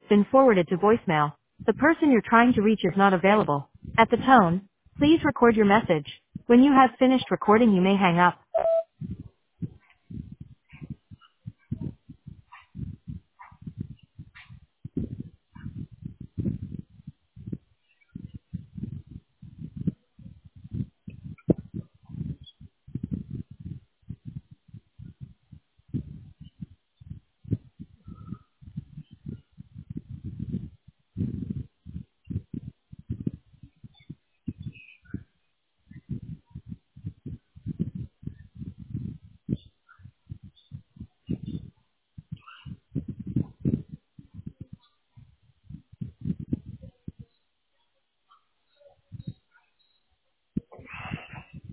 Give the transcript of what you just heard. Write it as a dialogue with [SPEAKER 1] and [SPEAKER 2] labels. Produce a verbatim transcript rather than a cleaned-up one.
[SPEAKER 1] been forwarded to voicemail. The person you're trying to reach is not available. At the tone, please record your message. When you have finished recording, you may hang up.